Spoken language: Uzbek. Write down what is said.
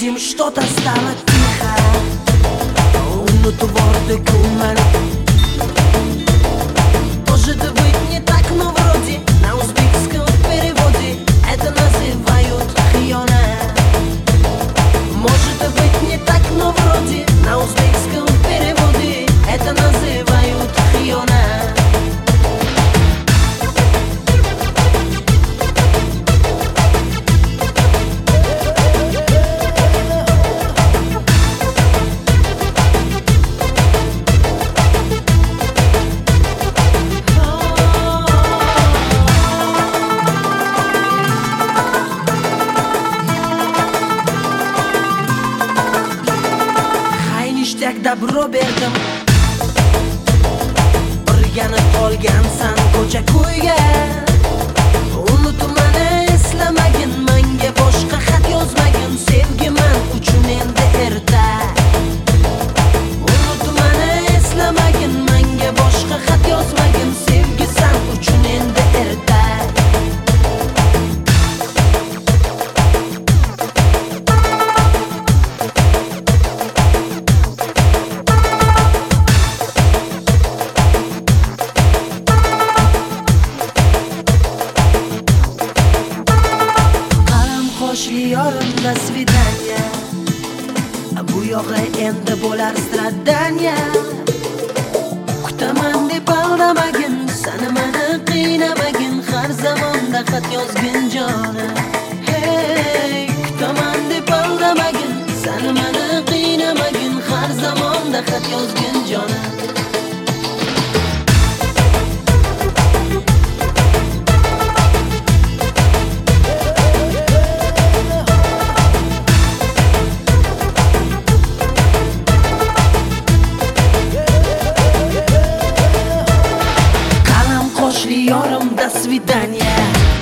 Максим, что-то стало тихо. Но творды кумали. Может быть не так, но вроде на узбекском переводе это называют хиона. Может быть не так, но вроде на узбекском переводе это называют хиона. Добро berdim, o'rganib qolgansan ko'cha-ko'yga. Unutmani eslamagin, menga boshqa xat yozmagin. Sevgiman uchun endi erta. Unutmani eslamagin, menga boshqa xat yozmagin. Sevgisan uchun endi erta. Yorim, до свидания. Bu yog'i endi bo'lar stradaniya. Kutaman deb aldamagin, seni meni qiynamagin. Har zamonda xat yozgin jonim. Hey, kutaman deb aldamagin, seni meni qiynamagin. Har zamonda xat yozgin jonim. Yorim, до свидания.